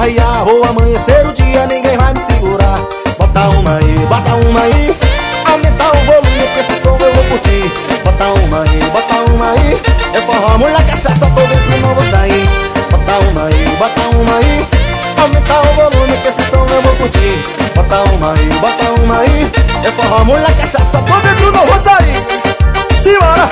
farrear. Vou amanhecer o dia, ninguém vai me segurar. Bota uma aí, aumenta o volume que esse som eu vou curtir. Bota uma aí, é forró, mulher, cachaça, tô dentro, não vou sair. Bota uma aí, aumenta o volume que esse som eu vou curtir. Bota uma aí, é forró, mulher, cachaça, tô dentro, não vou sair. Simbora!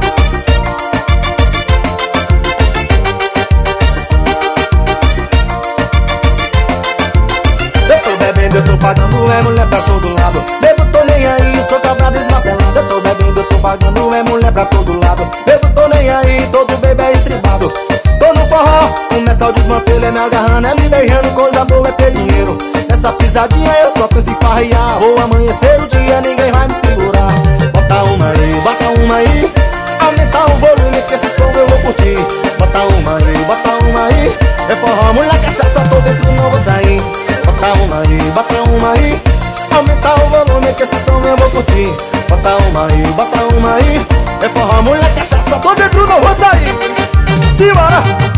Eu tô pagando, é mulher pra todo lado. Bebo, tô nem aí, sou cabra desmatelado. Eu tô bebendo, eu tô pagando, é mulher pra todo lado. Bebo, tô nem aí, todo bebê é estribado. Tô no forró, começa o desmantelo, é me agarrando, é me beijando, coisa boa é ter dinheiro. Nessa pisadinha eu só penso em farrear. Vou amanhecer o dia, ninguém vai me segurar. Bota uma aí, aumenta o volume que esse som eu vou curtir. Bota uma aí, é forró, mulher, cachaça, tô dentro, não vou sair. Bota uma aí, aumenta o volume que esse som eu vou curtir. Bota uma aí, é forró, mulher, cachaça, tô dentro, não vou sair. Simbora!